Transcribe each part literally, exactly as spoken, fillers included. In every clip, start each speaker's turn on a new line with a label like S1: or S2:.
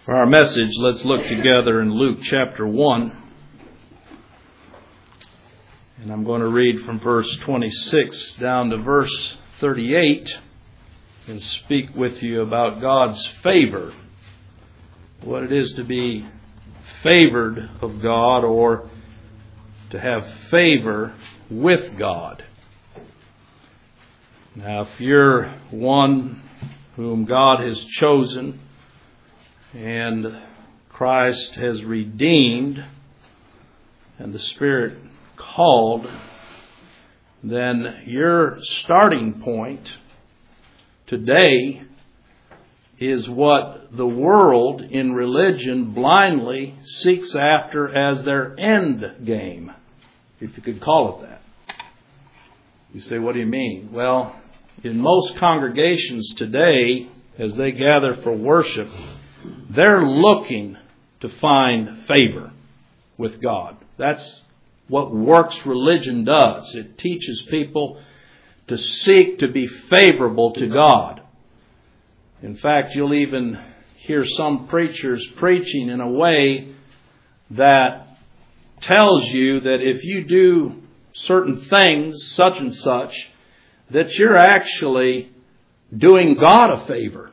S1: For our message, let's look together in Luke chapter one. And I'm going to read from verse twenty-six down to verse thirty-eight and speak with you about God's favor. What it is to be favored of God or to have favor with God. Now, if you're one whom God has chosen and Christ has redeemed and the Spirit called, then your starting point today is what the world in religion blindly seeks after as their end game, if you could call it that. You say, what do you mean? Well, in most congregations today, as they gather for worship, they're looking to find favor with God. That's what works religion does. It teaches people to seek to be favorable to God. In fact, you'll even hear some preachers preaching in a way that tells you that if you do certain things, such and such, that you're actually doing God a favor.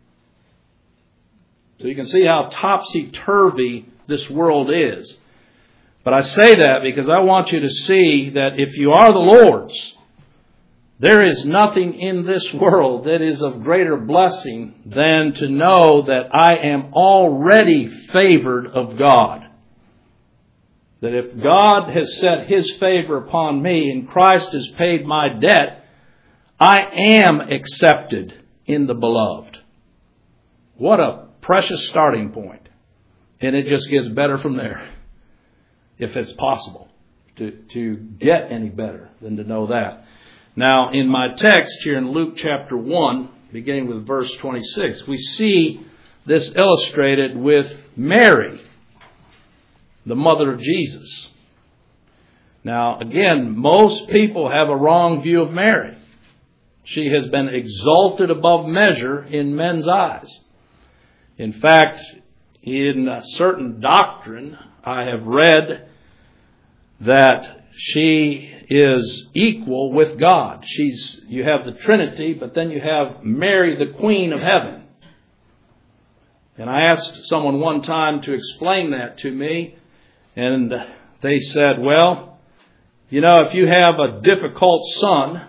S1: So you can see how topsy-turvy this world is. But I say that because I want you to see that if you are the Lord's, there is nothing in this world that is of greater blessing than to know that I am already favored of God. That if God has set His favor upon me and Christ has paid my debt, I am accepted in the beloved. What a precious starting point. And it just gets better from there. If it's possible to, to get any better than to know that. Now, in my text here in Luke chapter one, beginning with verse twenty-six, we see this illustrated with Mary, the mother of Jesus. Now, again, most people have a wrong view of Mary. She has been exalted above measure in men's eyes. In fact, in a certain doctrine, I have read that she is equal with God. She's, you have the Trinity, but then you have Mary, the Queen of Heaven. And I asked someone one time to explain that to me, and they said, well, you know, if you have a difficult son,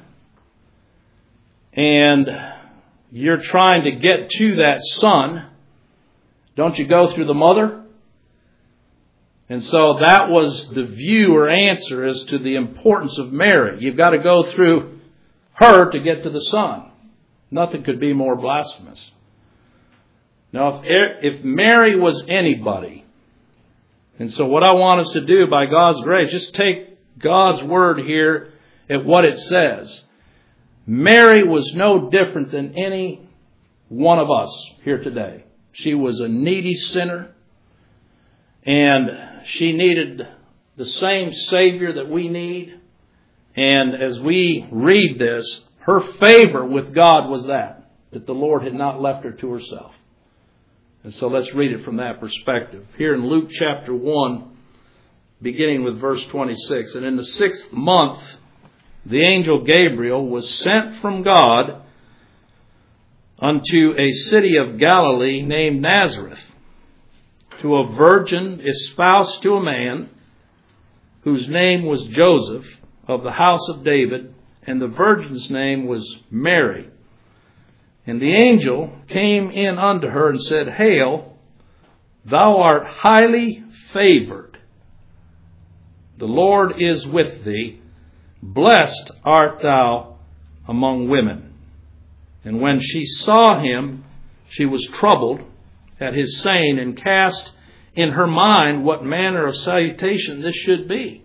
S1: and you're trying to get to that son, don't you go through the mother? And so that was the view or answer as to the importance of Mary. You've got to go through her to get to the Son. Nothing could be more blasphemous. Now, if, if Mary was anybody, and so what I want us to do by God's grace, just take God's word here at what it says. Mary was no different than any one of us here today. She was a needy sinner, and she needed the same Savior that we need. And as we read this, her favor with God was that, that the Lord had not left her to herself. And so let's read it from that perspective. Here in Luke chapter one, beginning with verse twenty-six. And in the sixth month, the angel Gabriel was sent from God unto a city of Galilee named Nazareth, to a virgin espoused to a man whose name was Joseph, of the house of David, and the virgin's name was Mary. And the angel came in unto her and said, Hail, thou art highly favored. The Lord is with thee. Blessed art thou among women. And when she saw him, she was troubled at his saying, and cast in her mind what manner of salutation this should be.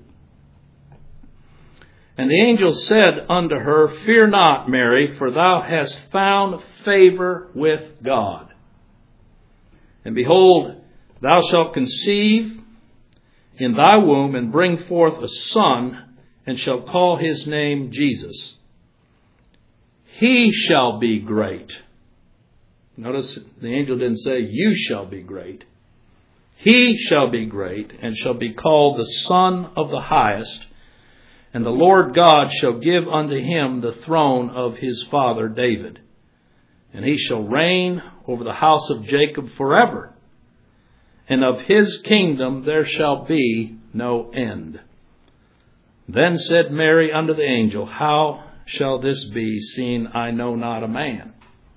S1: And the angel said unto her, Fear not, Mary, for thou hast found favor with God. And behold, thou shalt conceive in thy womb, and bring forth a son, and shalt call his name Jesus. He shall be great, Notice the angel didn't say, you shall be great. He shall be great and shall be called the Son of the Highest. And the Lord God shall give unto him the throne of his father David. And he shall reign over the house of Jacob forever. And of his kingdom there shall be no end. Then said Mary unto the angel, how shall this be, seeing I know not a man?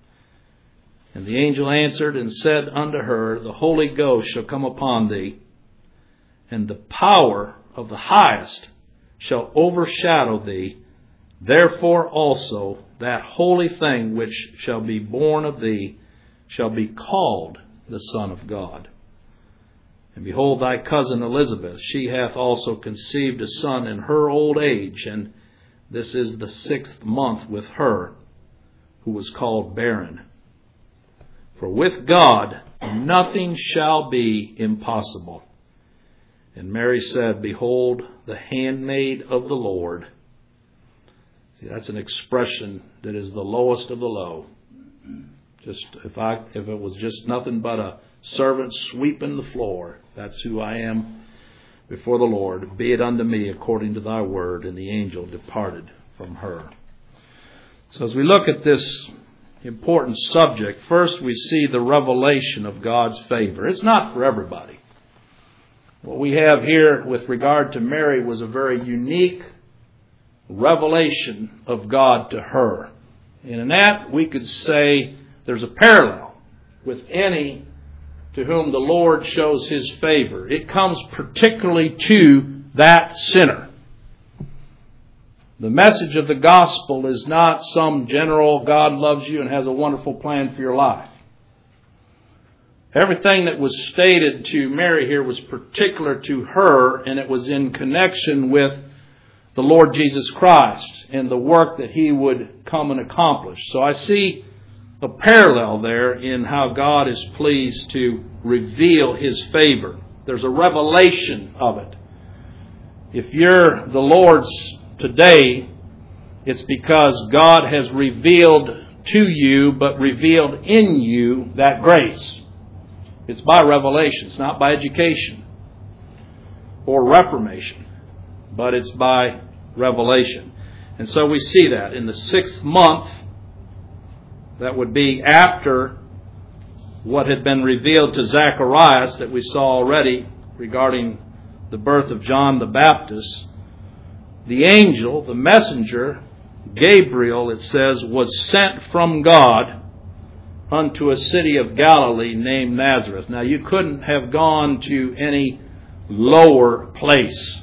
S1: And the angel answered and said unto her, the Holy Ghost shall come upon thee, and the power of the Highest shall overshadow thee. Therefore also that holy thing which shall be born of thee shall be called the Son of God. And behold, thy cousin Elizabeth, she hath also conceived a son in her old age, and this is the sixth month with her, who was called barren. For with God nothing shall be impossible. And Mary said, behold, the handmaid of the Lord. See, that's an expression that is the lowest of the low. Just if I if it was just nothing but a servant sweeping the floor, that's who I am before the Lord. Be it unto me according to thy word. And the angel departed from her. So as we look at this important subject, first we see the revelation of God's favor. It's not for everybody. What we have here with regard to Mary was a very unique revelation of God to her. And in that we could say there's a parallel with any to whom the Lord shows his favor. It comes particularly to that sinner. The message of the gospel is not some general God loves you and has a wonderful plan for your life. Everything that was stated to Mary here was particular to her, and it was in connection with the Lord Jesus Christ and the work that he would come and accomplish. So I see a parallel there in how God is pleased to reveal his favor. There's a revelation of it. If you're the Lord's today, it's because God has revealed to you, but revealed in you, that grace. It's by revelation. It's not by education or reformation, but it's by revelation. And so we see that in the sixth month, that would be after what had been revealed to Zacharias that we saw already regarding the birth of John the Baptist. The angel, the messenger, Gabriel, it says, was sent from God unto a city of Galilee named Nazareth. Now, you couldn't have gone to any lower place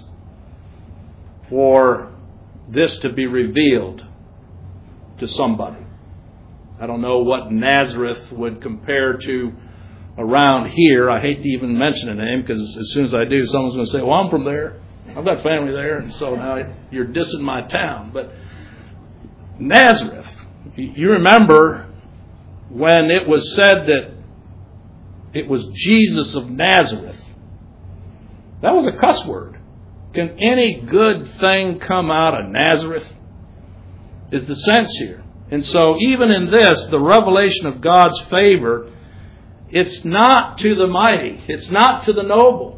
S1: for this to be revealed to somebody. I don't know what Nazareth would compare to around here. I hate to even mention a name because as soon as I do, someone's going to say, well, I'm from there. I've got family there, and so now you're dissing my town. But Nazareth, you remember when it was said that it was Jesus of Nazareth. That was a cuss word. Can any good thing come out of Nazareth? Is the sense here. And so even in this, the revelation of God's favor, it's not to the mighty. It's not to the noble.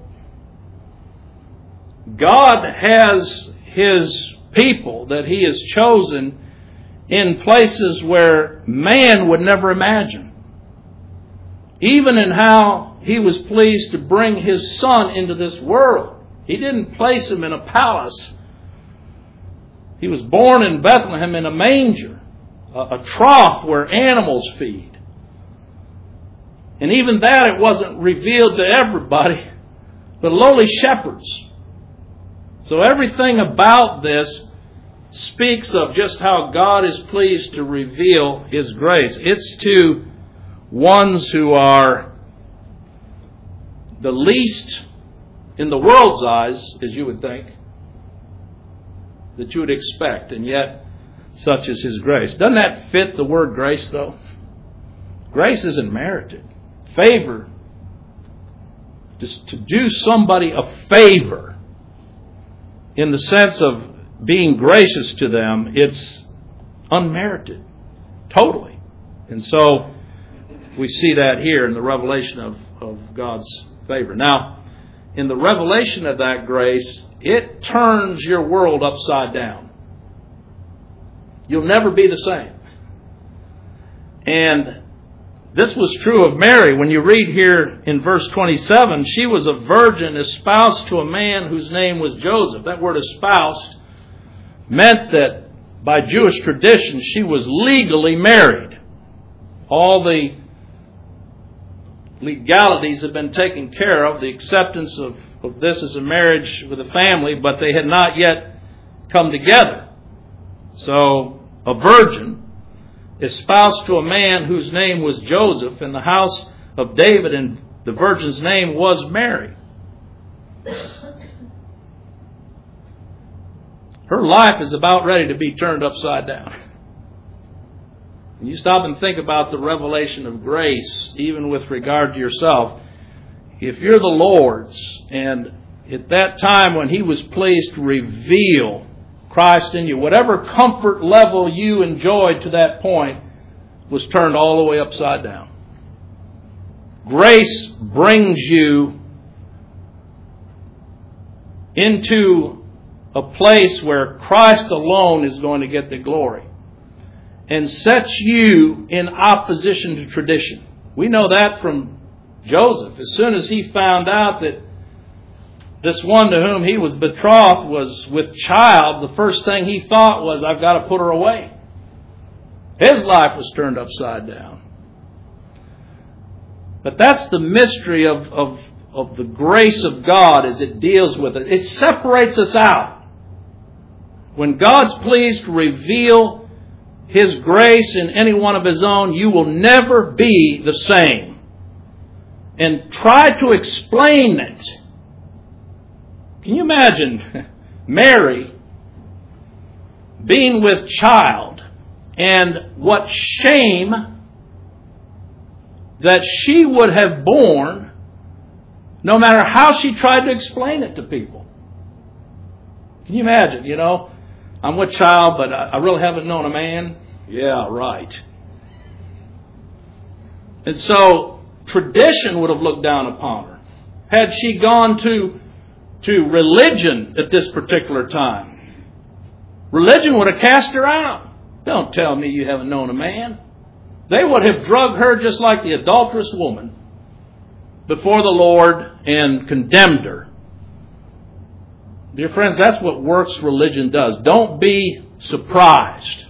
S1: God has his people that he has chosen in places where man would never imagine. Even in how he was pleased to bring his son into this world. He didn't place him in a palace. He was born in Bethlehem in a manger, a, a trough where animals feed. And even that, it wasn't revealed to everybody, but lowly shepherds. So everything about this speaks of just how God is pleased to reveal his grace. It's to ones who are the least in the world's eyes, as you would think, that you would expect, and yet such is his grace. Doesn't that fit the word grace, though? Grace isn't merited. Favor, just to do somebody a favor in the sense of being gracious to them, it's unmerited, totally. And so we see that here in the revelation of, of God's favor. Now, in the revelation of that grace, it turns your world upside down. You'll never be the same. And this was true of Mary. When you read here in verse twenty-seven, she was a virgin espoused to a man whose name was Joseph. That word espoused meant that by Jewish tradition she was legally married. All the legalities had been taken care of, the acceptance of, of this as a marriage with a family, but they had not yet come together. So, a virgin espoused to a man whose name was Joseph in the house of David, and the virgin's name was Mary. Her life is about ready to be turned upside down. When you stop and think about the revelation of grace, even with regard to yourself, if you're the Lord's, and at that time when He was pleased to reveal Christ in you, whatever comfort level you enjoyed to that point was turned all the way upside down. Grace brings you into a place where Christ alone is going to get the glory, and sets you in opposition to tradition. We know that from Joseph. As soon as he found out that this one to whom he was betrothed was with child, the first thing he thought was, I've got to put her away. His life was turned upside down. But that's the mystery of, of, of the grace of God as it deals with it. It separates us out. When God's pleased to reveal His grace in any one of His own, you will never be the same. And try to explain it. Can you imagine Mary being with child, and what shame that she would have borne no matter how she tried to explain it to people? Can you imagine, you know, I'm with child, but I really haven't known a man? Yeah, right. And so tradition would have looked down upon her. Had she gone to to religion at this particular time, religion would have cast her out. Don't tell me you haven't known a man. They would have drugged her just like the adulterous woman before the Lord and condemned her. Dear friends, that's what works religion does. Don't be surprised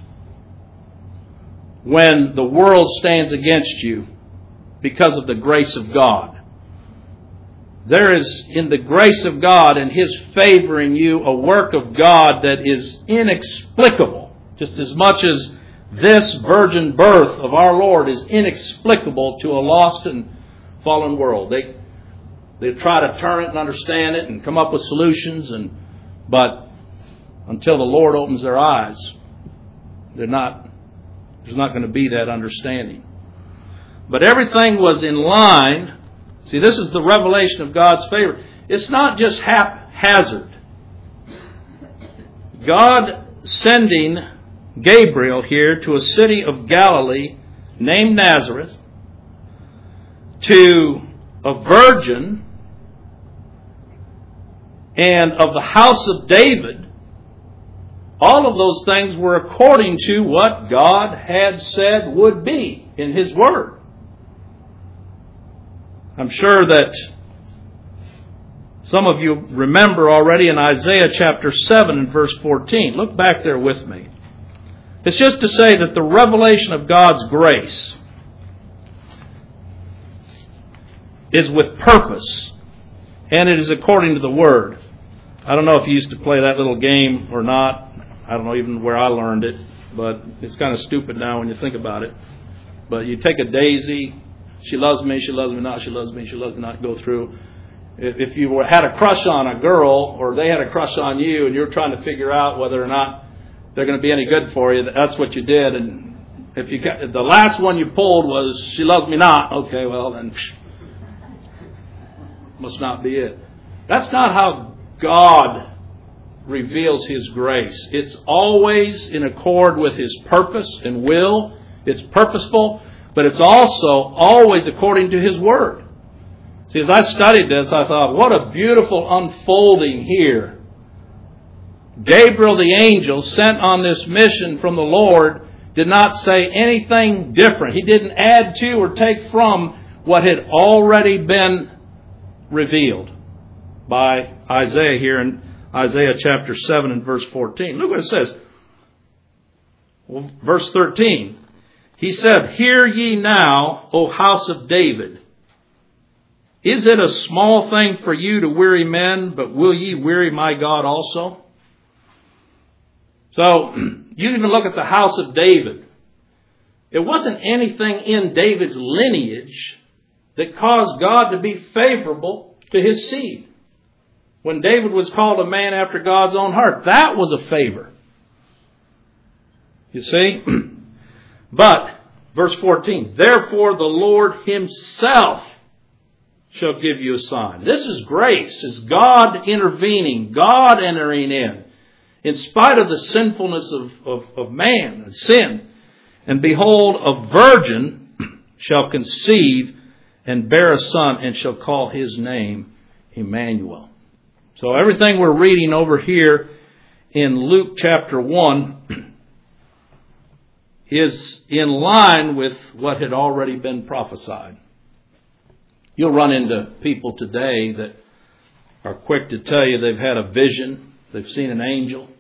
S1: when the world stands against you because of the grace of God. There is, in the grace of God and His favoring you, a work of God that is inexplicable. Just as much as this virgin birth of our Lord is inexplicable to a lost and fallen world. They they try to turn it and understand it and come up with solutions, and but until the Lord opens their eyes, they're not there's not going to be that understanding. But everything was in line. See, this is the revelation of God's favor. It's not just haphazard. God sending Gabriel here to a city of Galilee named Nazareth, to a virgin and of the house of David, all of those things were according to what God had said would be in His Word. I'm sure that some of you remember already in Isaiah chapter seven and verse fourteen. Look back there with me. It's just to say that the revelation of God's grace is with purpose, and it is according to the Word. I don't know if you used to play that little game or not. I don't know even where I learned it, but it's kind of stupid now when you think about it. But you take a daisy. She loves me, she loves me not, she loves me, she loves me not, go through. If you were, had a crush on a girl, or they had a crush on you, and you're trying to figure out whether or not they're going to be any good for you, that's what you did. And if you if the last one you pulled was, she loves me not, okay, well then, psh, must not be it. That's not how God reveals His grace. It's always in accord with His purpose and will. It's purposeful. but it's also always according to His Word. See, as I studied this, I thought, what a beautiful unfolding here. Gabriel the angel sent on this mission from the Lord did not say anything different. He didn't add to or take from what had already been revealed by Isaiah here in Isaiah chapter seven and verse fourteen. Look what it says. Well, verse thirteen. He said, "Hear ye now, O house of David. Is it a small thing for you to weary men, but will ye weary my God also?" So, you even look at the house of David. It wasn't anything in David's lineage that caused God to be favorable to his seed. When David was called a man after God's own heart, that was a favor. You see? But, verse fourteen, "Therefore the Lord Himself shall give you a sign." This is grace. It's God intervening, God entering in, in spite of the sinfulness of, of, of man and sin. "And behold, a virgin shall conceive and bear a son, and shall call his name Emmanuel." So everything we're reading over here in Luke chapter one is in line with what had already been prophesied. You'll run into people today that are quick to tell you they've had a vision, they've seen an angel,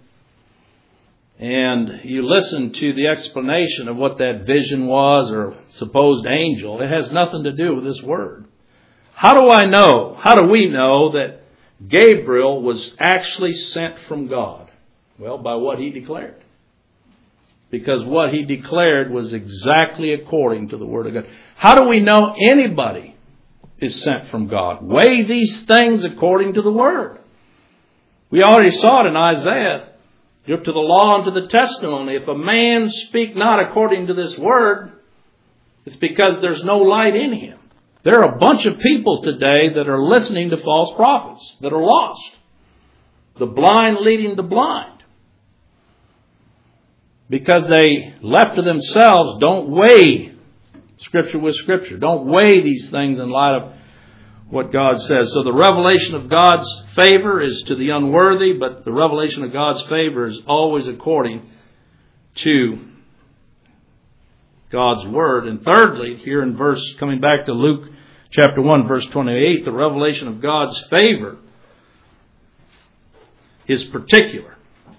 S1: and you listen to the explanation of what that vision was or supposed angel. It has nothing to do with this word. How do I know? How do we know that Gabriel was actually sent from God? Well, by what he declared. Because what he declared was exactly according to the Word of God. How do we know anybody is sent from God? Weigh these things according to the Word. We already saw it in Isaiah. Look to the law and to the testimony. If a man speak not according to this Word, it's because there's no light in him. There are a bunch of people today that are listening to false prophets, that are lost. The blind leading the blind. Because they, left to themselves, don't weigh Scripture with Scripture. Don't weigh these things in light of what God says. So the revelation of God's favor is to the unworthy, but the revelation of God's favor is always according to God's Word. And thirdly, here in verse, coming back to Luke chapter one, verse twenty-eight, the revelation of God's favor is particular.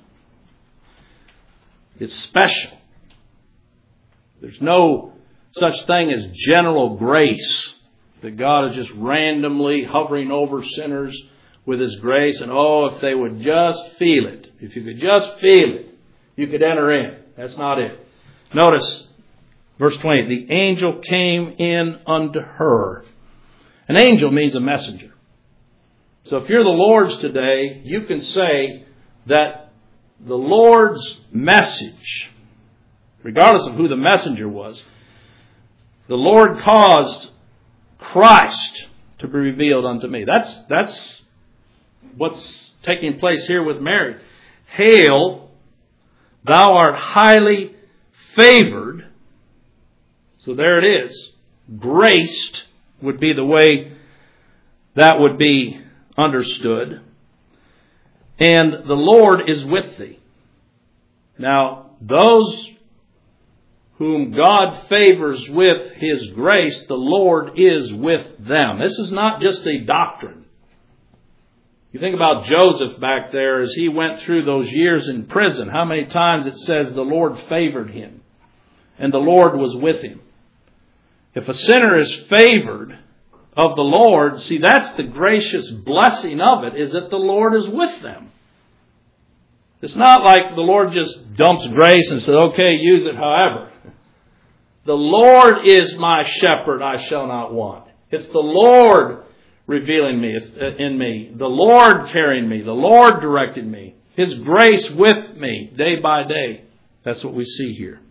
S1: It's special. There's no such thing as general grace, that God is just randomly hovering over sinners with His grace, and oh, if they would just feel it, if you could just feel it, you could enter in. That's not it. Notice verse twenty, "The angel came in unto her." An angel means a messenger. So if you're the Lord's today, you can say that the Lord's message, regardless of who the messenger was, the Lord caused Christ to be revealed unto me. That's, that's what's taking place here with Mary. "Hail, thou art highly favored." So there it is. Graced would be the way that would be understood. "And the Lord is with thee." Now, those whom God favors with His grace, the Lord is with them. This is not just a doctrine. You think about Joseph back there as he went through those years in prison. How many times it says the Lord favored him and the Lord was with him. If a sinner is favored of the Lord, see, that's the gracious blessing of it, is that the Lord is with them. It's not like the Lord just dumps grace and says, okay, use it however. The Lord is my shepherd, I shall not want. It's the Lord revealing me in me, the Lord carrying me, the Lord directing me, His grace with me day by day. That's what we see here.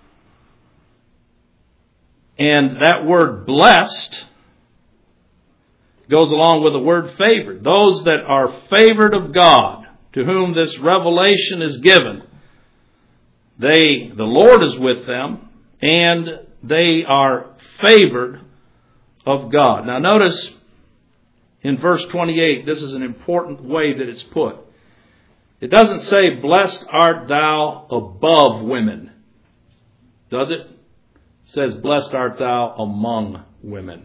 S1: And that word blessed goes along with the word favored. Those that are favored of God, to whom this revelation is given, they, the Lord is with them, and they are favored of God. Now notice in verse twenty-eight, this is an important way that it's put. It doesn't say, blessed art thou above women. Does it? It says, blessed art thou among women.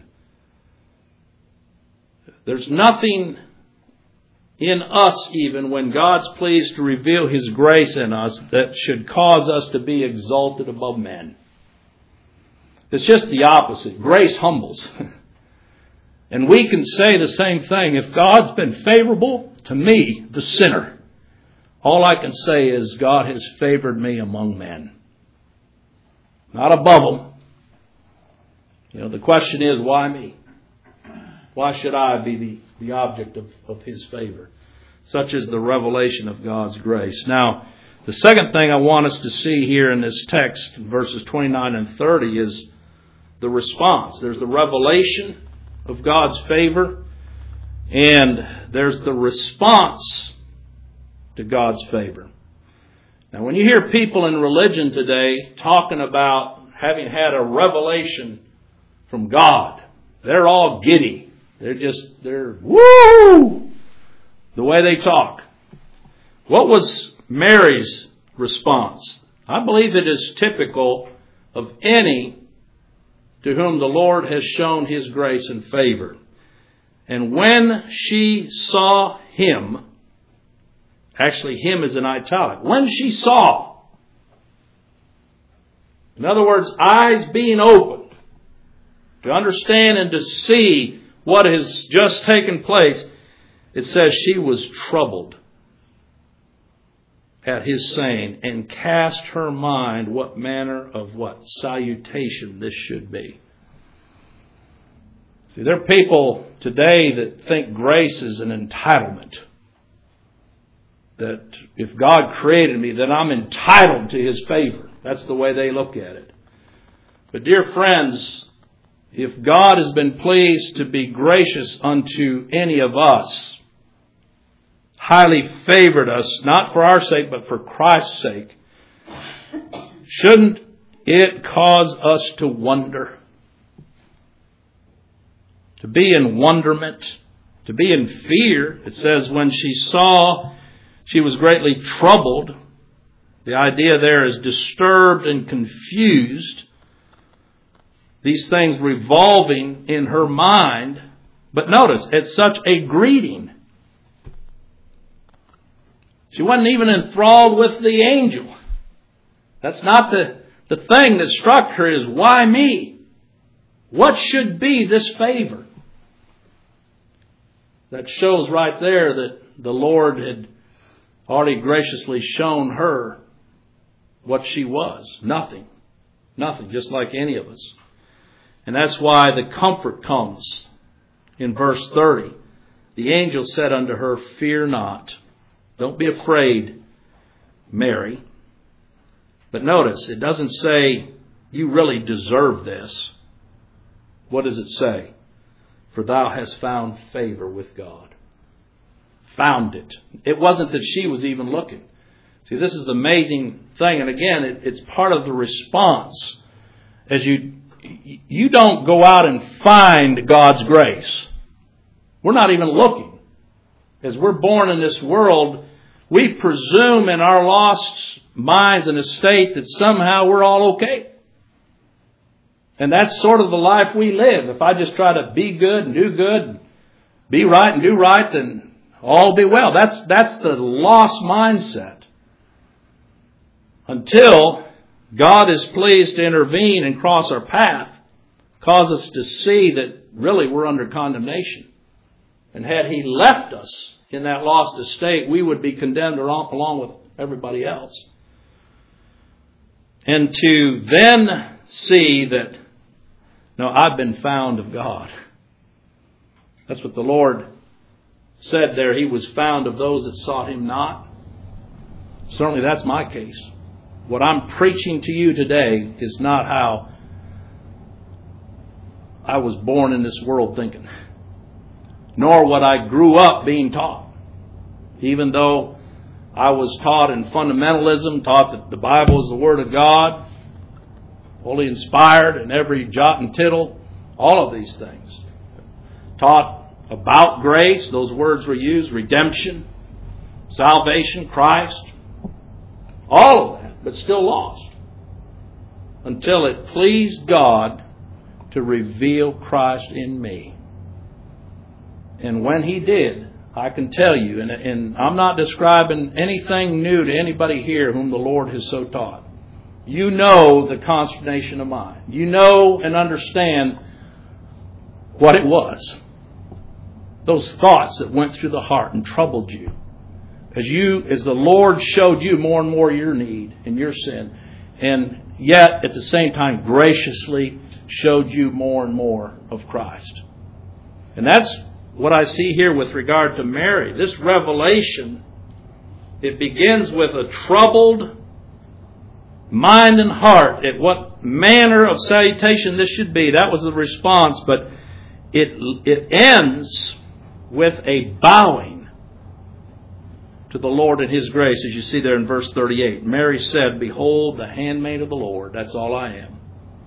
S1: There's nothing in us even when God's pleased to reveal His grace in us that should cause us to be exalted above men. It's just the opposite. Grace humbles. And we can say the same thing. If God's been favorable to me, the sinner, all I can say is God has favored me among men. Not above them. You know, the question is, why me? Why should I be the, the object of, of His favor? Such is the revelation of God's grace. Now, the second thing I want us to see here in this text, verses twenty-nine and thirty, is the response. There's the revelation of God's favor, and there's the response to God's favor. Now, when you hear people in religion today talking about having had a revelation from God, they're all giddy. They're just, they're, woo! The way they talk. What was Mary's response? I believe it is typical of any to whom the Lord has shown His grace and favor. And when she saw Him, actually Him is in italic, when she saw, in other words, eyes being opened to understand and to see what has just taken place, it says she was troubled at His saying, and cast her mind what manner of what salutation this should be. See, there are people today that think grace is an entitlement. That if God created me, then I'm entitled to His favor. That's the way they look at it. But dear friends, if God has been pleased to be gracious unto any of us, highly favored us, not for our sake, but for Christ's sake, shouldn't it cause us to wonder? To be in wonderment, to be in fear. It says when she saw, she was greatly troubled. The idea there is disturbed and confused. These things revolving in her mind. But notice, it's such a greeting. She wasn't even enthralled with the angel. That's not the, the thing that struck her is, why me? What should be this favor? That shows right there that the Lord had already graciously shown her what she was. Nothing. Nothing, just like any of us. And that's why the comfort comes in verse thirty. The angel said unto her, fear not. Don't be afraid, Mary. But notice, it doesn't say, you really deserve this. What does it say? For thou hast found favor with God. Found it. It wasn't that she was even looking. See, this is the amazing thing. And again, it, it's part of the response. As you, you don't go out and find God's grace. We're not even looking. As we're born in this world, we presume in our lost minds and estate that somehow we're all okay. And that's sort of the life we live. If I just try to be good and do good, be right and do right, then all will be well. That's, that's the lost mindset. Until God is pleased to intervene and cross our path, cause us to see that really we're under condemnation. And had He left us in that lost estate, we would be condemned along with everybody else. And to then see that, no, I've been found of God. That's what the Lord said there. He was found of those that sought Him not. Certainly that's my case. What I'm preaching to you today is not how I was born in this world thinking, nor what I grew up being taught. Even though I was taught in fundamentalism, taught that the Bible is the Word of God, fully inspired in every jot and tittle, all of these things. Taught about grace, those words were used, redemption, salvation, Christ, all of that, but still lost. Until it pleased God to reveal Christ in me. And when He did, I can tell you, and, and I'm not describing anything new to anybody here whom the Lord has so taught. You know the consternation of mine. You know and understand what it was. Those thoughts that went through the heart and troubled you. As you, as the Lord showed you more and more your need and your sin. And yet, at the same time, graciously showed you more and more of Christ. And that's what I see here with regard to Mary. This revelation, it begins with a troubled mind and heart at what manner of salutation this should be. That was the response, but it, it ends with a bowing to the Lord and His grace, as you see there in verse thirty-eight. Mary said, "Behold, the handmaid of the Lord, that's all I am.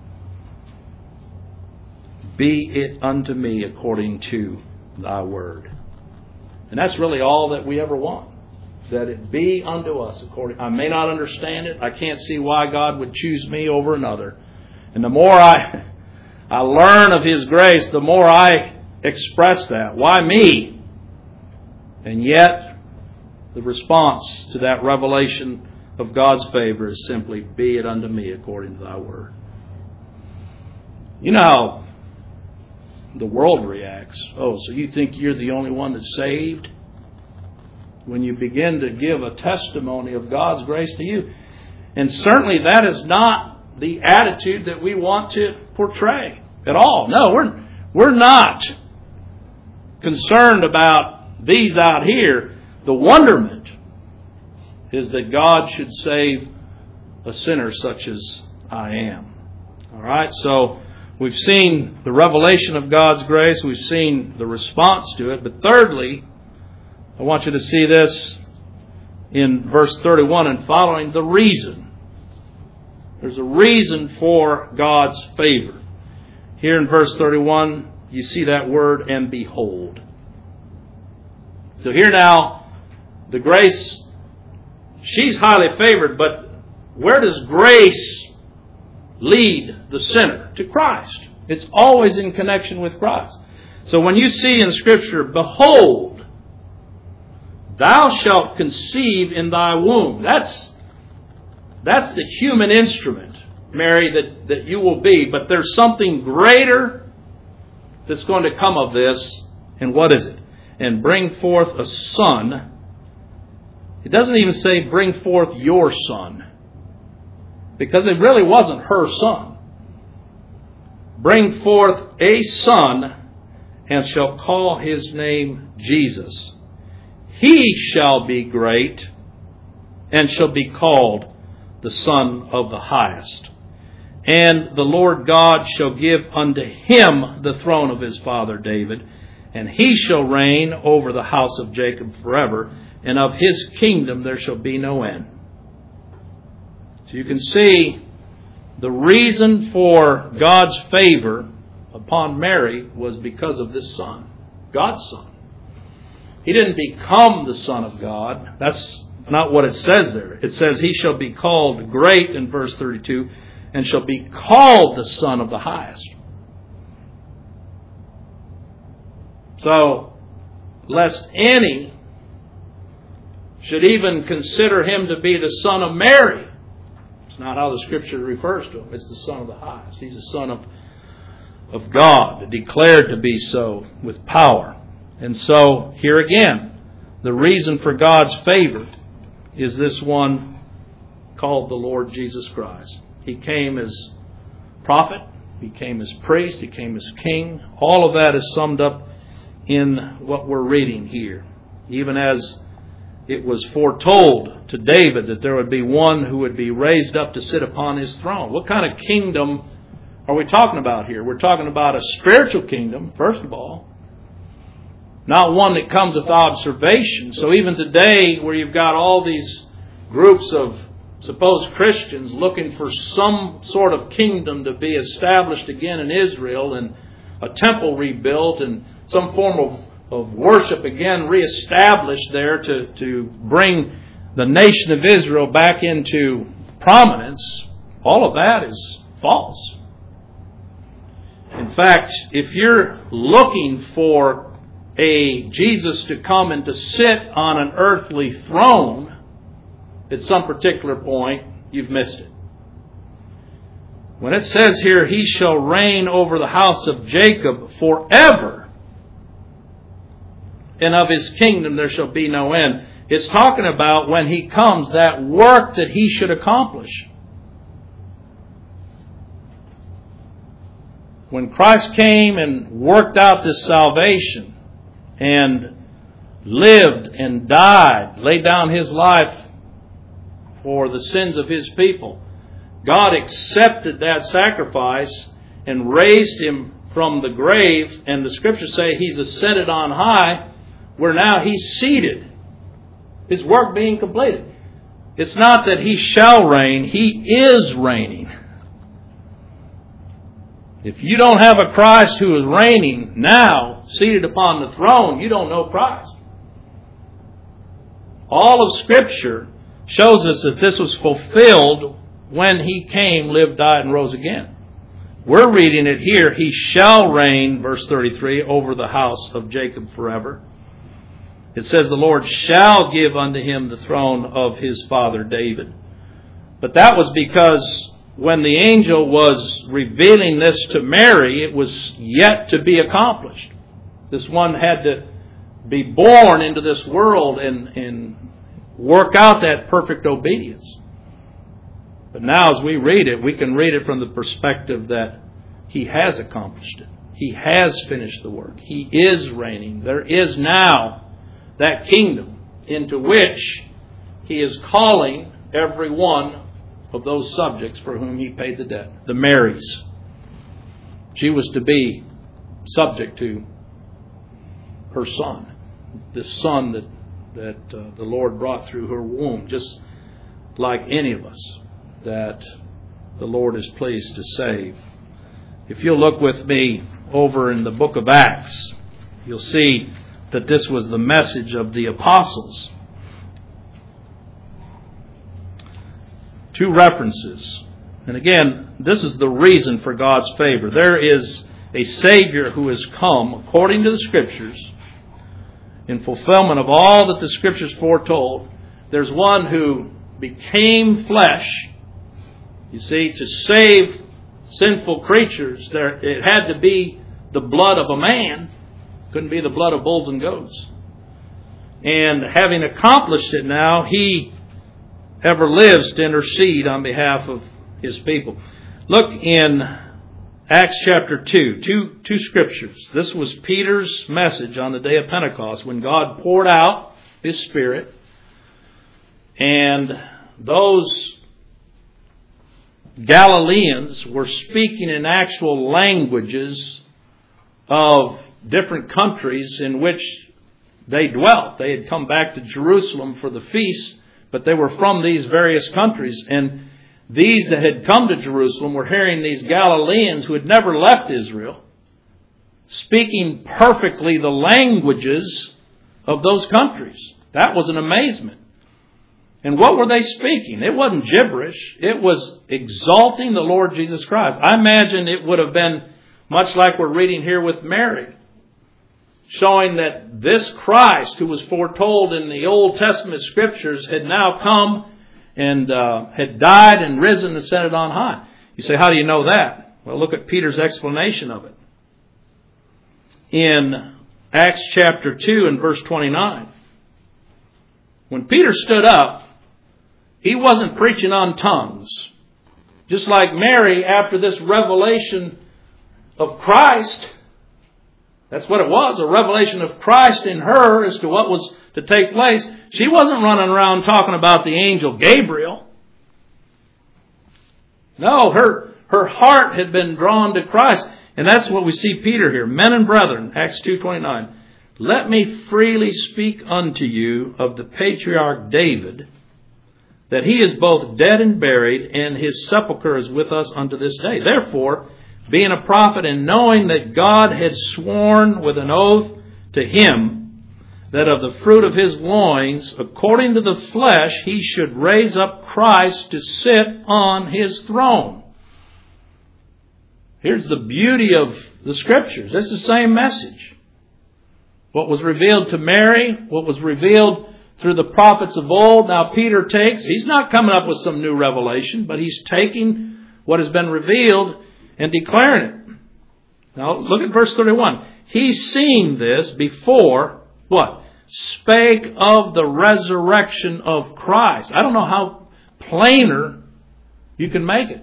S1: Be it unto me according to thy word." And that's really all that we ever want. That it be unto us according. I may not understand it. I can't see why God would choose me over another. And the more I, I learn of His grace, the more I express that. Why me? And yet, the response to that revelation of God's favor is simply, "Be it unto me according to thy word." You know how the world reacts. Oh, so you think you're the only one that's saved? When you begin to give a testimony of God's grace to you. And certainly that is not the attitude that we want to portray at all. No, we're, we're not concerned about these out here. The wonderment is that God should save a sinner such as I am. All right, so we've seen the revelation of God's grace. We've seen the response to it. But thirdly, I want you to see this in verse thirty-one and following, the reason. There's a reason for God's favor. Here in verse thirty-one, you see that word, "and behold." So here now, the grace, she's highly favored, but where does grace lead the sinner? To Christ. It's always in connection with Christ. So when you see in Scripture, "Behold, thou shalt conceive in thy womb." That's, that's the human instrument, Mary, that, that you will be. But there's something greater that's going to come of this. And what is it? "And bring forth a son." It doesn't even say, "Bring forth your son," because it really wasn't her son. "Bring forth a son, and shall call his name Jesus. He shall be great, and shall be called the Son of the Highest. And the Lord God shall give unto him the throne of his father David, and he shall reign over the house of Jacob forever, and of his kingdom there shall be no end." So you can see the reason for God's favor upon Mary was because of this Son, God's Son. He didn't become the Son of God. That's not what it says there. It says he shall be called great in verse thirty-two, and shall be called the Son of the Highest. So, lest any should even consider him to be the son of Mary. It's not how the Scripture refers to him. It's the Son of the Highest. He's the Son of, of God, declared to be so with power. And so, here again, the reason for God's favor is this one called the Lord Jesus Christ. He came as prophet. He came as priest. He came as king. All of that is summed up in what we're reading here. Even as it was foretold to David that there would be one who would be raised up to sit upon his throne. What kind of kingdom are we talking about here? We're talking about a spiritual kingdom, first of all. Not one that comes with observation. So even today, where you've got all these groups of Suppose Christians looking for some sort of kingdom to be established again in Israel and a temple rebuilt and some form of, of worship again reestablished there to, to bring the nation of Israel back into prominence. All of that is false. In fact, if you're looking for a Jesus to come and to sit on an earthly throne at some particular point, you've missed it. When it says here, He shall reign over the house of Jacob forever, and of His kingdom there shall be no end. It's talking about when He comes, that work that He should accomplish. When Christ came and worked out this salvation and lived and died, laid down His life for the sins of His people, God accepted that sacrifice and raised Him from the grave, and the Scriptures say He's ascended on high, where now He's seated, His work being completed. It's not that He shall reign, He is reigning. If you don't have a Christ who is reigning now, seated upon the throne, you don't know Christ. All of Scripture shows us that this was fulfilled when He came, lived, died, and rose again. We're reading it here. He shall reign, verse thirty-three, over the house of Jacob forever. It says the Lord shall give unto Him the throne of His father David. But that was because when the angel was revealing this to Mary, it was yet to be accomplished. This one had to be born into this world and, and work out that perfect obedience. But now as we read it, we can read it from the perspective that He has accomplished it. He has finished the work. He is reigning. There is now that kingdom into which He is calling every one of those subjects for whom He paid the debt. The Marys. She was to be subject to her son. The son that, that uh, the Lord brought through her womb. Just like any of us that the Lord is pleased to save. If you'll look with me over in the book of Acts, you'll see that this was the message of the apostles. Two references. And again, this is the reason for God's favor. There is a Savior who has come, according to the Scriptures, in fulfillment of all that the Scriptures foretold. There's one who became flesh. You see, to save sinful creatures, there it had to be the blood of a man. It couldn't be the blood of bulls and goats. And having accomplished it now, He ever lives to intercede on behalf of His people. Look in Acts chapter two, two, two scriptures. This was Peter's message on the day of Pentecost when God poured out His Spirit. And those Galileans were speaking in actual languages of different countries in which they dwelt. They had come back to Jerusalem for the feast, but they were from these various countries. And these that had come to Jerusalem were hearing these Galileans who had never left Israel speaking perfectly the languages of those countries. That was an amazement. And what were they speaking? It wasn't gibberish. It was exalting the Lord Jesus Christ. I imagine it would have been much like we're reading here with Mary, showing that this Christ who was foretold in the Old Testament Scriptures had now come and uh, had died and risen and ascended on high. You say, how do you know that? Well, look at Peter's explanation of it. In Acts chapter two and verse twenty-nine. When Peter stood up, he wasn't preaching on tongues. Just like Mary, after this revelation of Christ, that's what it was, a revelation of Christ in her as to what was to take place. She wasn't running around talking about the angel Gabriel. No, her, her heart had been drawn to Christ. And that's what we see Peter here. Men and brethren, Acts two twenty-nine. Let me freely speak unto you of the patriarch David, that he is both dead and buried, and his sepulchre is with us unto this day. Therefore, being a prophet, and knowing that God had sworn with an oath to him, that of the fruit of his loins, according to the flesh, he should raise up Christ to sit on his throne. Here's the beauty of the Scriptures. It's the same message. What was revealed to Mary, what was revealed through the prophets of old, now Peter takes, he's not coming up with some new revelation, but he's taking what has been revealed and declaring it. Now look at verse thirty-one. He seeing this before, what? Spake of the resurrection of Christ. I don't know how plainer you can make it.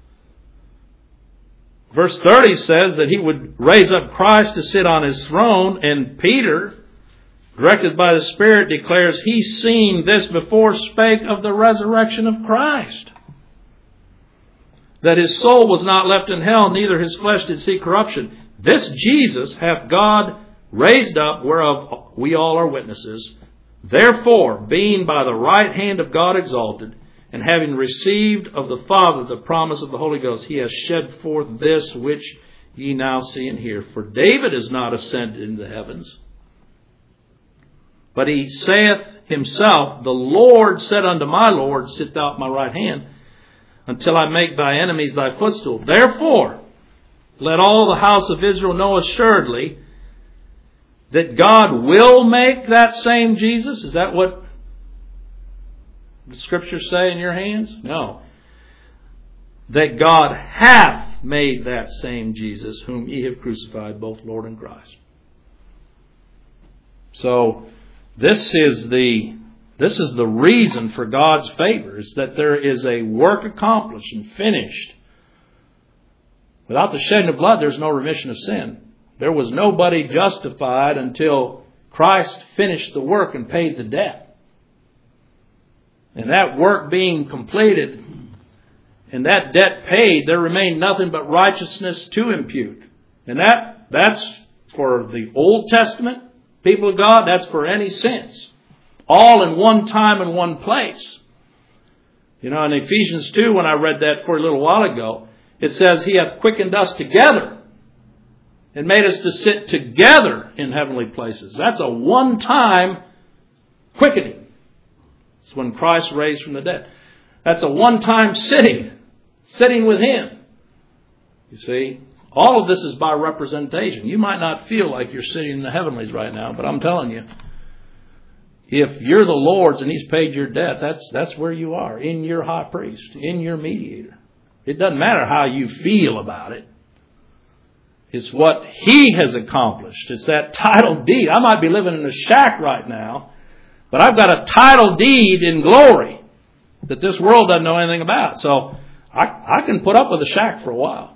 S1: Verse thirty says that he would raise up Christ to sit on his throne, and Peter, directed by the Spirit, declares he seeing this before spake of the resurrection of Christ. That his soul was not left in hell, neither his flesh did see corruption. This Jesus hath God raised up, whereof we all are witnesses. Therefore, being by the right hand of God exalted, and having received of the Father the promise of the Holy Ghost, he has shed forth this which ye now see and hear. For David is not ascended into the heavens, but he saith himself, the Lord said unto my Lord, sit thou at my right hand, until I make thy enemies thy footstool. Therefore, let all the house of Israel know assuredly that God will make that same Jesus. Is that what the Scriptures say in your hands? No. That God hath made that same Jesus, whom ye have crucified, both Lord and Christ. So, this is the this is the reason for God's favor, is that there is a work accomplished and finished. Without the shedding of blood, there's no remission of sin. There was nobody justified until Christ finished the work and paid the debt. And that work being completed and that debt paid, there remained nothing but righteousness to impute. And that that's for the Old Testament people of God. That's for any sins. All in one time and one place. You know, in Ephesians two, when I read that for a little while ago, it says, he hath quickened us together and made us to sit together in heavenly places. That's a one-time quickening. It's when Christ raised from the dead. That's a one-time sitting. Sitting with him. You see, all of this is by representation. You might not feel like you're sitting in the heavenlies right now, but I'm telling you, if you're the Lord's and he's paid your debt, that's that's where you are, in your high priest, in your mediator. It doesn't matter how you feel about it. It's what he has accomplished. It's that title deed. I might be living in a shack right now, but I've got a title deed in glory that this world doesn't know anything about. So I, I can put up with a shack for a while.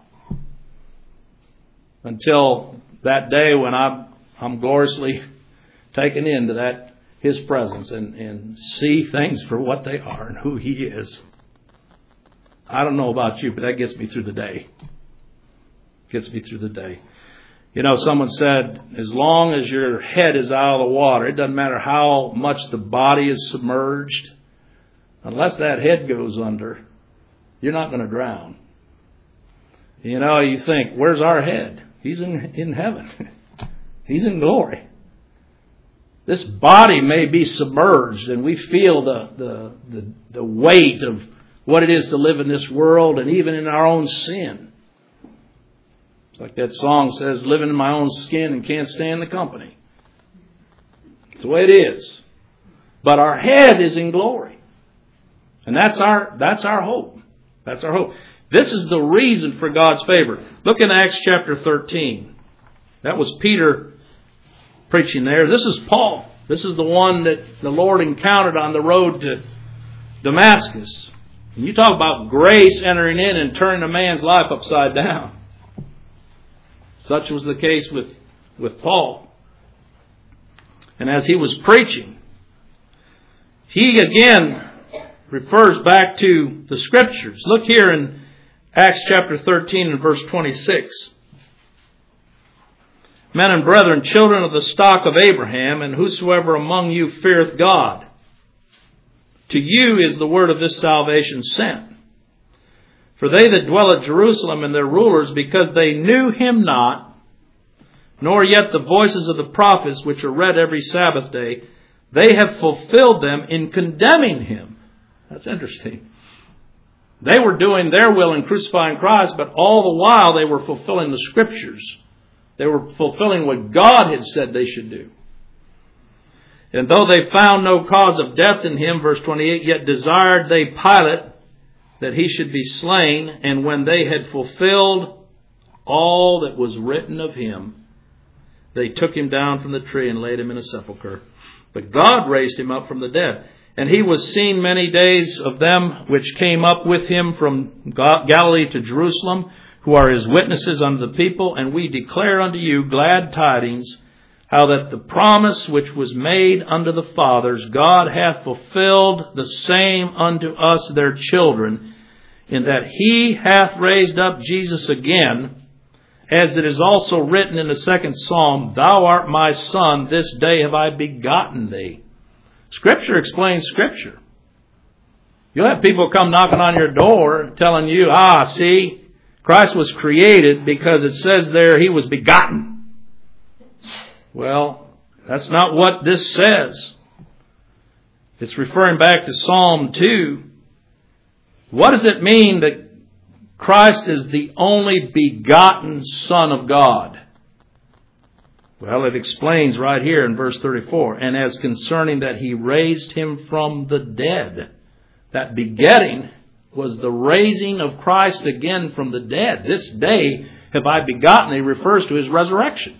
S1: Until that day when I'm, I'm gloriously taken into that his presence and, and see things for what they are and who he is. I don't know about you, but that gets me through the day. Gets me through the day. You know, someone said, as long as your head is out of the water, it doesn't matter how much the body is submerged. Unless that head goes under, you're not going to drown. You know, you think, where's our head? He's in, in heaven. He's in glory. This body may be submerged and we feel the, the, the, the weight of what it is to live in this world and even in our own sin. It's like that song says, living in my own skin and can't stand the company. It's the way it is. But our head is in glory. And that's our, that's our hope. That's our hope. This is the reason for God's favor. Look in Acts chapter thirteen. That was Peter preaching there. This is Paul. This is the one that the Lord encountered on the road to Damascus. And you talk about grace entering in and turning a man's life upside down. Such was the case with, with Paul. And as he was preaching, he again refers back to the Scriptures. Look here in Acts chapter thirteen and verse twenty-six. Men and brethren, children of the stock of Abraham, and whosoever among you feareth God. to you is the word of this salvation sent. For they that dwell at Jerusalem and their rulers, because they knew him not, nor yet the voices of the prophets which are read every Sabbath day, they have fulfilled them in condemning him. That's interesting. They were doing their will in crucifying Christ, but all the while they were fulfilling the Scriptures. They were fulfilling what God had said they should do. And though they found no cause of death in him, verse twenty-eight, yet desired they Pilate that he should be slain. And when they had fulfilled all that was written of him, they took him down from the tree and laid him in a sepulchre. But God raised him up from the dead. And he was seen many days of them which came up with him from Galilee to Jerusalem, who are his witnesses unto the people. And we declare unto you glad tidings, how that the promise which was made unto the fathers, God hath fulfilled the same unto us their children, in that he hath raised up Jesus again, as it is also written in the second Psalm, Thou art my son, this day have I begotten thee. Scripture explains Scripture. You'll have people come knocking on your door telling you, ah, see, Christ was created because it says there he was begotten. Well, that's not what this says. It's referring back to Psalm two. What does it mean that Christ is the only begotten Son of God? Well, it explains right here in verse thirty-four. And as concerning that he raised him from the dead. That begetting was the raising of Christ again from the dead. This day have I begotten. He refers to his resurrection.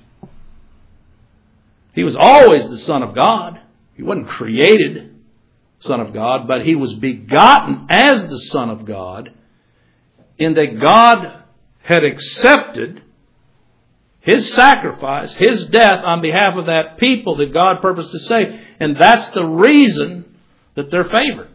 S1: He was always the Son of God. He wasn't created Son of God, but he was begotten as the Son of God, in that God had accepted his sacrifice, his death on behalf of that people that God purposed to save. And that's the reason that they're favored.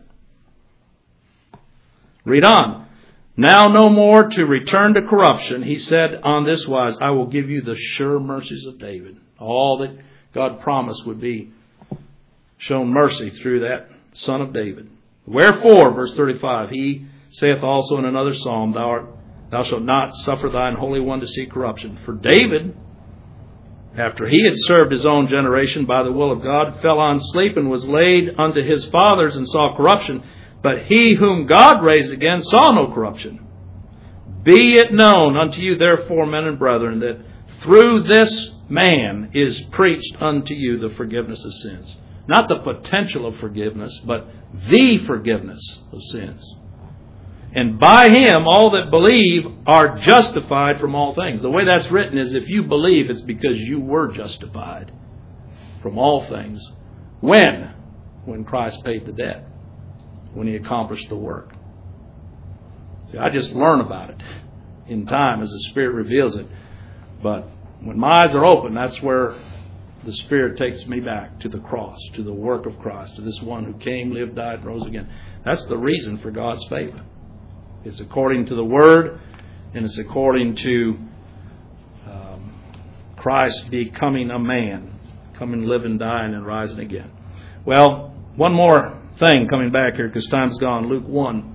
S1: Read on. Now no more to return to corruption. He said on this wise, I will give you the sure mercies of David. All that God promised would be shown mercy through that Son of David. Wherefore, verse thirty-five, he saith also in another psalm, Thou art Thou shalt not suffer thine Holy One to see corruption. For David, after he had served his own generation by the will of God, fell on sleep and was laid unto his fathers and saw corruption. But he whom God raised again saw no corruption. Be it known unto you therefore, men and brethren, that through this man is preached unto you the forgiveness of sins. Not the potential of forgiveness, but the forgiveness of sins. And by him, all that believe are justified from all things. The way that's written is if you believe, it's because you were justified from all things. When? When Christ paid the debt. When he accomplished the work. See, I just learn about it in time as the Spirit reveals it. But when my eyes are open, that's where the Spirit takes me back to the cross, to the work of Christ, to this one who came, lived, died, and rose again. That's the reason for God's favor. It's according to the Word, and it's according to um, Christ becoming a man, coming, living, dying, and rising again. Well, one more thing coming back here because time's gone. Luke one.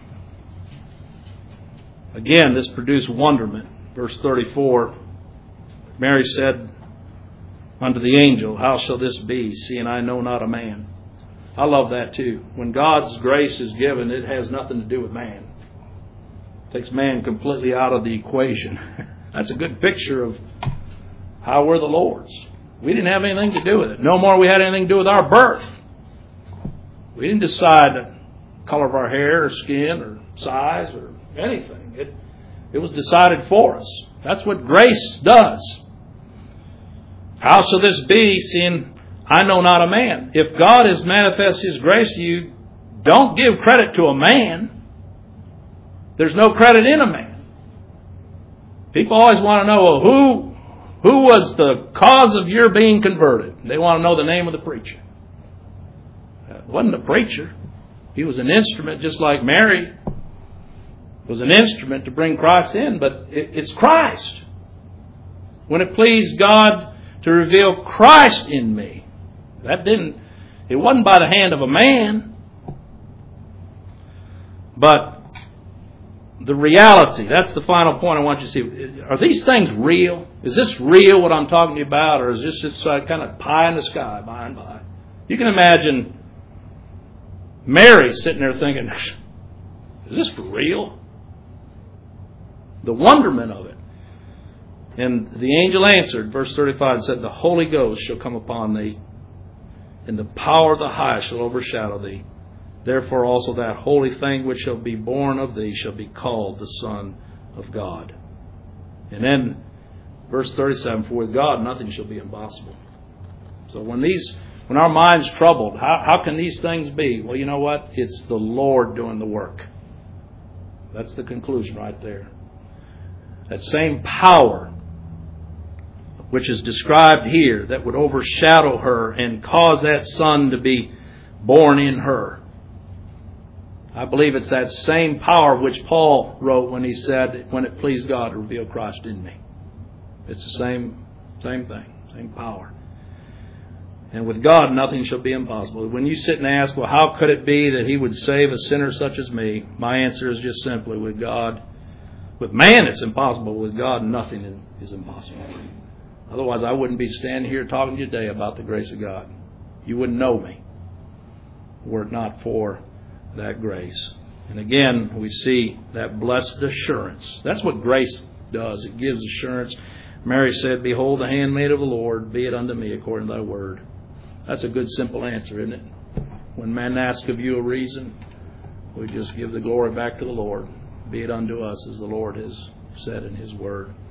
S1: Again, this produced wonderment. Verse thirty-four, Mary said unto the angel, How shall this be, seeing I know not a man? I love that too. When God's grace is given, it has nothing to do with man. Takes man completely out of the equation. That's a good picture of how we're the Lord's. We didn't have anything to do with it. No more we had anything to do with our birth. We didn't decide the color of our hair or skin or size or anything. It, it was decided for us. That's what grace does. How shall this be, seeing I know not a man? If God has manifested His grace to you, don't give credit to a man. There's no credit in a man. People always want to know, well, who, who was the cause of your being converted? They want to know the name of the preacher. It wasn't the preacher. He was an instrument, just like Mary was an instrument to bring Christ in. But it, it's Christ. When it pleased God to reveal Christ in me, that didn't, it wasn't by the hand of a man. But the reality, that's the final point I want you to see. Are these things real? Is this real, what I'm talking to you about, or is this just uh, kind of pie in the sky by and by? You can imagine Mary sitting there thinking, is this for real? The wonderment of it. And the angel answered, verse thirty-five, and said, the Holy Ghost shall come upon thee, and the power of the highest shall overshadow thee. Therefore also that holy thing which shall be born of thee shall be called the Son of God. And then verse thirty-seven, for with God nothing shall be impossible. So when these, when our mind's troubled, how, how can these things be? Well, you know what? It's the Lord doing the work. That's the conclusion right there. That same power which is described here that would overshadow her and cause that Son to be born in her. I believe it's that same power which Paul wrote when he said, when it pleased God to reveal Christ in me. It's the same, same thing, same power. And with God, nothing shall be impossible. When you sit and ask, well, how could it be that He would save a sinner such as me? My answer is just simply, with God, with man it's impossible. With God, nothing is impossible. Otherwise, I wouldn't be standing here talking to you today about the grace of God. You wouldn't know me were it not for that grace. And again, we see that blessed assurance. That's what grace does. It gives assurance. Mary said, behold, the handmaid of the Lord, be it unto me according to thy word. That's a good, simple answer, isn't it? When man asks of you a reason, we just give the glory back to the Lord. Be it unto us as the Lord has said in His word.